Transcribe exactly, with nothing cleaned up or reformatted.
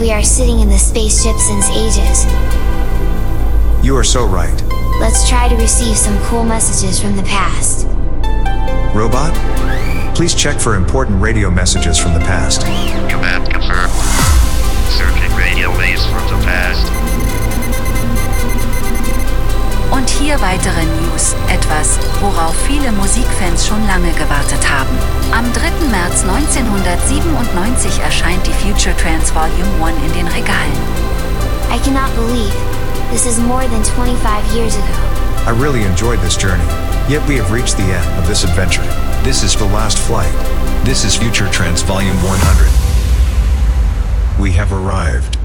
we are sitting in the spaceship since ages. You are so right. Let's try to receive some cool messages from the past. Robot? Please check for important radio messages from the past. Command confirmed. Searching radio waves from the past. Und hier weitere News, etwas, worauf viele Musikfans schon lange gewartet haben. Am dritten März neunzehnhundertsiebenundneunzig erscheint die Future Trance Volume one in den Regalen. I cannot believe this is more than twenty-five years ago. I really enjoyed this journey, yet we have reached the end of this adventure. This is the last flight. This is Future Trance Volume one hundred. We have arrived.